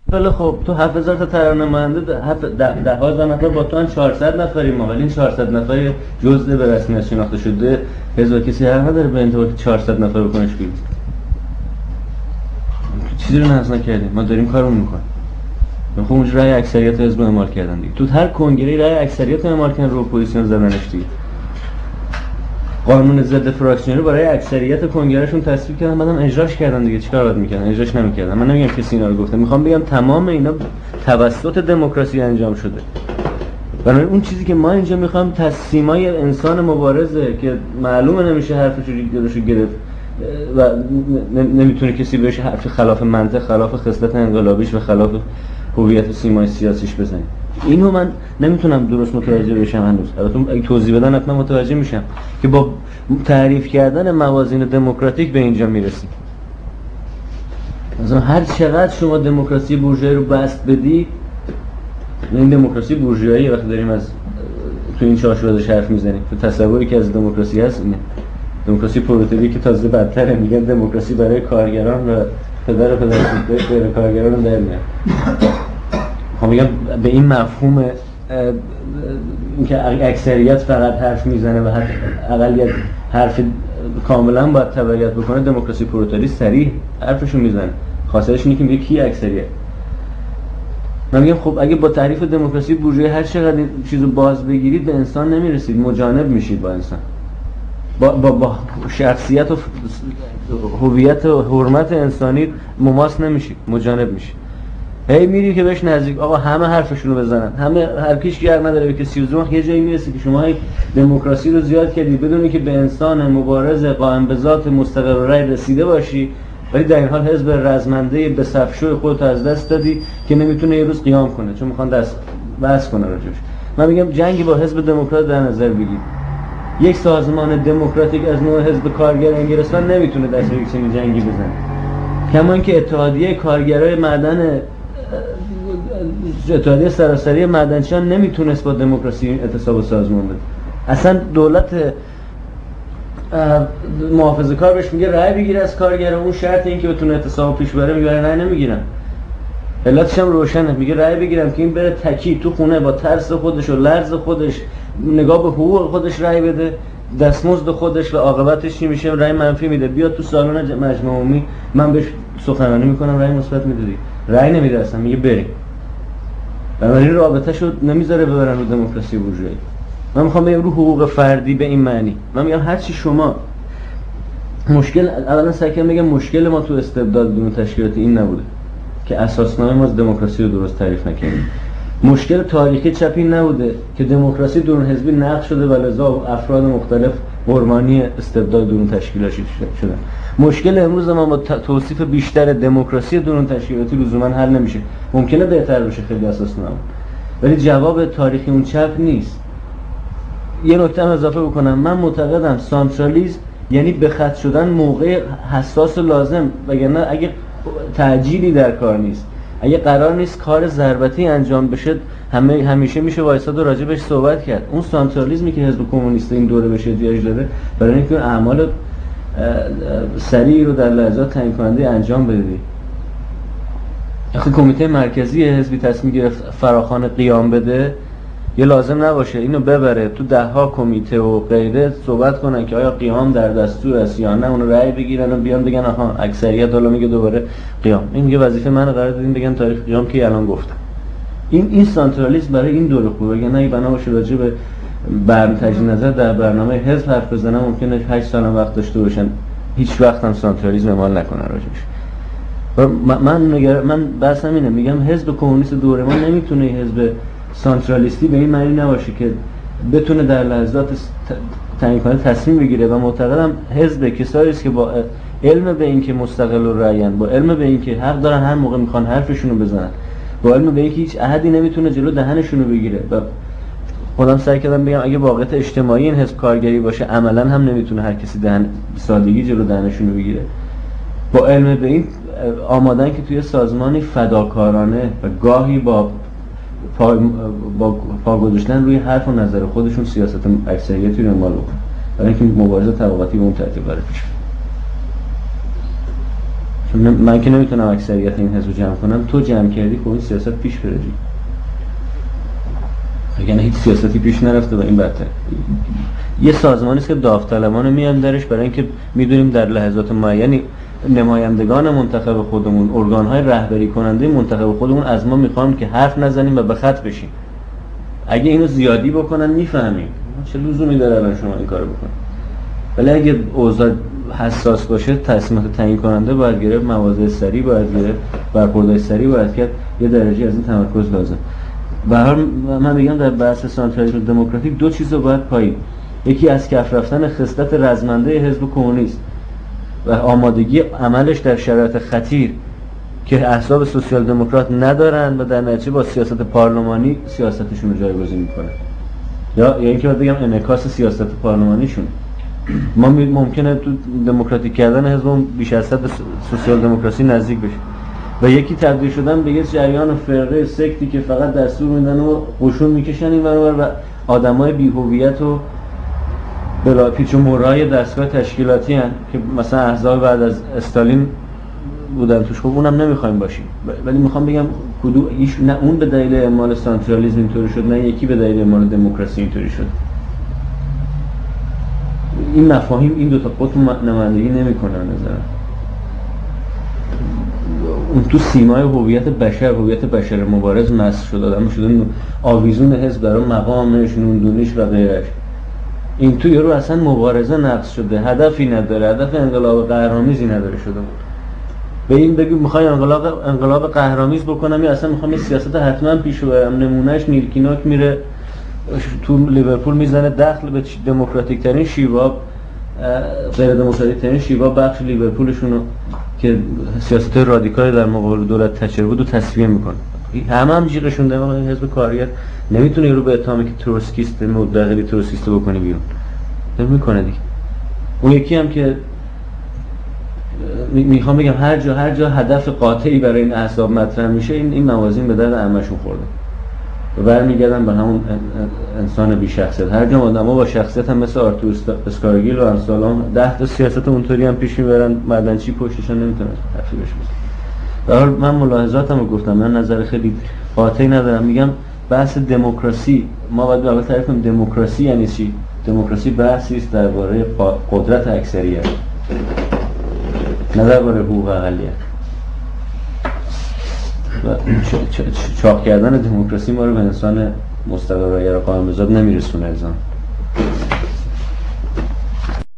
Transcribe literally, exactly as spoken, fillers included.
ولی خب تو هفت هزار تا ترانه‌منده ده ده هزار نفر با تو ان چهارصد نفریم ما، ولی این چهارصد نفر جزء به رسمیت شناخته شده حزب کسی حق نداره به انتظار چهارصد نفر بکنش بیرون. چیزی رو نقض نکردیم، ما داریم کارمون میکنیم. خب اونجا رأی اکثریت حزب اعمال کردن دیگه. تو هر کنگره رأی اکثریت اعمال کردن رو اپوزیسیون زدنش دیگه. قانون ضد فراکسیونری برای اکثریت کنگرهشون تصویب کردن، بعدم اجراش کردن دیگه. چیکار باید میکردن؟ اجراش نمیکردن. من نمیگم کسی اینا رو گفته، میخوام بگم تمام اینا توسط دموکراسی انجام شده. برای اون چیزی که ما اینجا میخوام تسلیمای انسان مبارزه که معلومه نمیشه حرفش رو گرفت و نمیتونه کسی بهش حرف خلاف منطق، خلاف خصلت انقلابیش و خلاف هویت سیمای سیاسیش بزنه. اینو من نمیتونم درست متوجه بشم هنوز. البته اگه توضیح بدن حتما متوجه میشم که با تعریف کردن موازین دموکراتیک به اینجا میرسیم. مثلا هر چقدر شما دموکراسی بورژوایی رو بست بدی، این دموکراسی بورژوایی وقتی داریم از تو این چارچوب ازش حرف میزنیم، تو تصوری که از دموکراسی هست اینه. دموکراسی پرولتاری که تازه بدتره، میگن دموکراسی برای کارگران و پدر پدر غیر کارگران رو در میاد. خب میگم به این مفهوم اینکه اکثریت فقط حرف میزنه و اقلیت حرف کاملا باید تبعیت بکنه، دموکراسی پرولتاری صریح حرفشو میزنه. خاصیتش اینه که میگه کی اکثریت. من میگم خب اگه با تعریف دموکراسی بورژوایی هر چقدر چیزو باز بگیرید به انسان نمیرسید، مجانب میشید با انسان. با با با شخصیت و هویت و حرمت انسانی مماس نمیشید، مجانب میشید. هی میری که بهش نزدیک، آقا همه حرفشونو بزنن، همه هر کیش گیر نداره به کسی وزون. یه جایی میرسه که شما هی دموکراسی رو زیاد کردی بدون اینکه به انسان مبارز قائم به ذات مستقر رأی رسیده باشی، ولی در این حال حزب رزمنده به صفشوی خودت از دست دادی که نمیتونه یه روز قیام کنه چون میخوان دست بس کنه راجعش. من میگم جنگی با حزب دموکرات در نظر بگیر. یک سازمان دموکراتیک از نوع حزب کارگر انگلستان نمیتونه دست به یک چنین جنگی بزنه. کما اینکه اتحادیه کارگرای معدن اتحادیه سراسری معدنچیان نمیتونست با دموکراسی اعتصاب سازمان بده. اصلا دولت محافظه کار بهش میگه رأی بگیر از کارگر، اون شرط این که بتونه اعتصاب پیش بره، میگه رأی نمیگیرم. علتش هم روشنه، میگه رأی بگیرم که این بره تکی تو خونه با ترس خودش و لرز خودش نگاه به حقوق خودش رأی بده، دستمزد خودش و عاقبتش چی میشه رأی منفی میده، بیاد تو سالن مجمع عمومی من بهش سخنرانی میکنم رأی مثبت میدادی، رأی نمیده اصلا، میگه بریم. بنابراین رابطه‌شو نمیذاره ببرن رو دموکراسی بورژوایی. من میخوام بگم رو حقوق فردی به این معنی. من میگم هر چی شما مشکل اولا سعی کنم بگم مشکل ما تو استبداد بدون تشکیلاتی این نبوده که اساسنامه ما از دموکراسی رو درست تعریف نکردیم. مشکل تاریخی چپ این نبوده که دموکراسی درون حزبی نقض شده و لذا افراد مختلف قربانی استبداد درون تشکیلاتی شدن. مشکل امروز ما با توصیف بیشتر دموکراسی درون تشکیلاتی لزوما حل نمیشه. ممکنه بهتر بشه خیلی اساسنامه، ولی جواب تاریخی اون چپ نیست. یه نکته هم اضافه بکنم، من معتقدم سانترالیسم یعنی به خط شدن موقع حساس و لازم، وگرنه اگه تعجیلی در کار نیست، اگه قرار نیست کار ضربتی انجام بشه، همه همیشه میشه وایساد و راجع بهش صحبت کرد. اون سانترالیسمی که حزب کمونیست این دوره بهش احتیاج داره برای اینکه اعمال سریع رو در لحظات تعیین کننده انجام بده. وقتی کمیته مرکزی حزبی تصمیم گرفت فراخوان قیام بده، یه لازم نباشه اینو ببره تو ده ها کمیته و غیره صحبت کنن که آیا قیام در دستور است یا نه، اون رأی بگیرن و بیان بگن آها اکثریت حالا میگه دوباره قیام. این میگه وظیفه من قرار دادین بگن تاریخ قیام که الان گفتم. این این سانترالیسم برای این دوره خوبه، اگه نه بنا باشه راجع به برنامه تجدید نظر در برنامه حزب حرف بزنم ممکنه هشت سال هم وقت داشته باشن هیچ وقت هم سانترالیسم اعمال نکنن راجعش. من من من بحثم اینه، میگم حزب کمونیست دوره ما نمیتونه حزب سانترالیستی به این معنی نباشه که بتونه در لحظات تعیین کننده تصمیم بگیره و معتقدم حزب کسایی است که با علم به این که مستقل الرأیان، با علم به این که حق دارن هر موقع میخوان حرفشون رو بزنن، با علم به این که هیچ احدی نمیتونه جلو دهنشون رو بگیره و خودم سعی کردم بگم اگه واقعیت اجتماعی این حزب کارگری باشه عملا هم نمیتونه هر کسی دهن سادگی جلو دهنشون رو بگیره. با علم به این آمادن که توی سازمانی فداکارانه و گاهی با پا, با پا گذاشتن روی حرف و نظر خودشون سیاست اکثریتی رو اعمال بکنن برای اینکه مبارزه طبقاتی به اون ترتیب بره پیش. چون من که نمیتونم اکثریت این حزب جمع کنم، تو جمع کردی خب این سیاست پیش بره. اگر هیچ سیاستی پیش نرفته و این بدتر. یه سازمانی است که داوطلبانه میان درش برای اینکه میدونیم در لحظات معینی نمایندگان منتخب خودمون، ارگان‌های رهبری کننده منتخب خودمون از ما میخوان که حرف نزنیم و به خط بشیم. اگه اینو زیادی بکنن میفهمیم چه لزومی داره الان شما این کارو بکنید. ولی اگه اوضاع حساس باشه، تصمیمات تعیین کننده باید گرفت، مواضع سریع باید گرفت، برخوردهای سریع باید کرد، یه درجه از این تمرکز لازم. به هر من میگم در بحث سانترالیسم دموکراتیک دو چیز رو باید پایین. یکی از کف رفتن خصلت رزمنده حزب کمونیست و آمادگی عملش در شرایط خطیر که احزاب سوسیال دموکرات ندارن و در نتیجه با سیاست پارلمانی سیاستشون رو جایگزین میکنن، یا یا اینکه باید بگم انعکاس سیاست پارلمانیشون. ما ممکنه تو دموکراتیک کردن حزب بیش از حد سوسیال دموکراسی نزدیک بشه و یکی تبدیل شدن به یه جریان فرقه سکتی که فقط دستور میدن و قشون میکشن این ور و آدمای بی‌هویت و بلا پیچ و مورای دستگاه تشکیلاتی هن که مثلا احزاب بعد از استالین بودن توش. خب اونم نمیخوایم باشیم، ولی میخوام بگم کدو ایش نه اون به دلیل اعمال سانترالیسم اینطوری شد، نه یکی به دلیل اعمال دموکراسی اینطوری شد. این مفاهیم این دو تا قطب نمایندگی نمیکنه نظرم. اون تو سیمای هویت بشر، هویت بشر مبارز مس شد، آدم شده آویزون حزب داره، مقامش، نوندونیش و غیرش. این تو یارو اصلا مبارزه نقص شده، هدفی نداره، هدف انقلاب قهرآمیزی نداره شده بود. به این بگی میخوای انقلاب انقلاب قهرآمیز بکنم یا اصلا میخوام یه سیاست حتما پیش ببرم. نمونهش نیلکیناک میره تو لیورپول میزنه دخل به دموکراتیک ترین شیوا، غیر دموکراتیک ترین شیوا بخش لیورپولشونو که سیاست رادیکال در مقابل دولت تچر بود و تصفیه میکنه. همه هم جیغشون در واقع حزب کارگر نمیتونه رو به اتهامی که تروتسکیست مدعی تروتسکیست بکنه بیرون. نمیکنه دیگه. اون یکی هم که میخوام بگم هر جا هر جا هدف قاطعی برای این احزاب مطرح میشه، این این موازین به درد عمه‌شون خورده و برمیگردن به همون انسان بی شخصیت. هر جا آدم‌ها با شخصیت هم مثل آرتور اسکارگیل و امثالام ده تا سیاست اونطوری هم پیش میبرن، معدنچی پشتشون نمیتونه حرفی بشه. در حال من ملاحظاتمو گفتم، من نظر خیلی قاطعی ندارم. میگم بحث دموکراسی، ما باید اول تعریف کنیم دموکراسی یعنی چی. دموکراسی بحثی است درباره قدرت اکثریت، نه درباره حقوق اقلیت. و چاق کردن دموکراسی ما رو به انسان مستقل رایه را قائم بذات نمیرسونه.